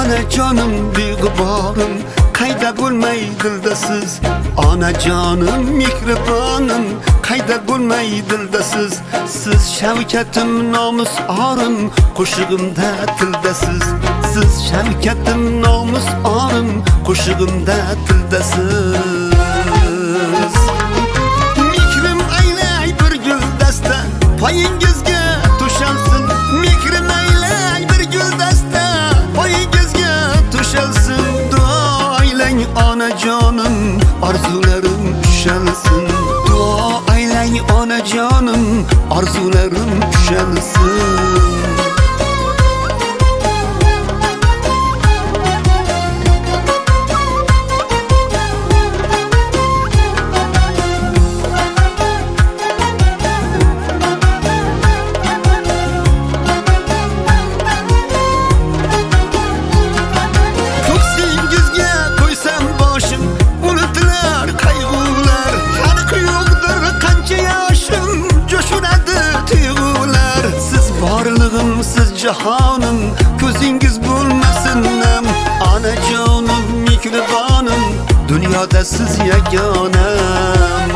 Ana canım bir gıbarım, kayda bulmay dildasiz. Ana canım mihribanım, kayda bulmay dildasiz. Siz şevketim namus arım, koşugumda tildasiz. Siz şevketim namus arım, koşugumda tildasiz. Mihrim aylay bir gül dasta, payingizga tuşansın. Mihrim aylay bir gül dasta, payingizga tuşansın. Dua aylang ana canım, arzularım üşensin. Dua aylang ana canım, arzularım üşensin. Siz cihanım, ko'zingiz bulmasınım. Ana canım, mihribanım, dünyada siz yaganam.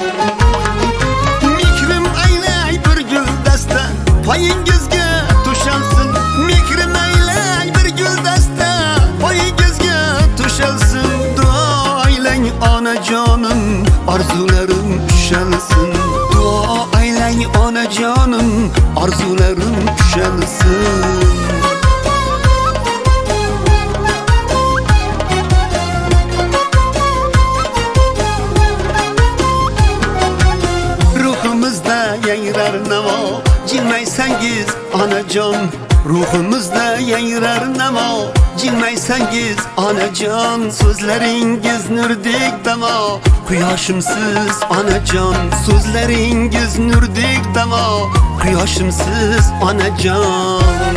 Mihrim aylay bir gül dasta, payingizga tuşansın. Mihrim aylay bir gül dasta, payingizga tuşansın. Dua aylang ana canım, arzularım üşensin. Dua aylang ana canım, arzularım üşensin. Ruhumuzda yayrar namo, jilmaysangiz anajon. Ruhumuzda yayrar namo, jilmaysangiz anajon. So'zlaringiz nurdek damo, quyoshimsiz anajon. So'zlaringiz nurdek damo, quyoshimsiz anajon.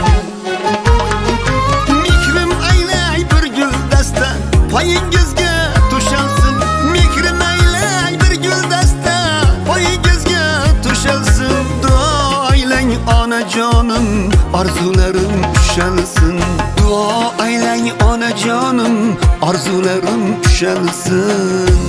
Mihrim aylay bir gül dasta, payingizga tuşansın. Mihrim aylay bir gül dasta, payingizga tuşansın. Dua aylang ana canım, arzularım üşensin. Dua aylang ana canım, arzularım üşensin.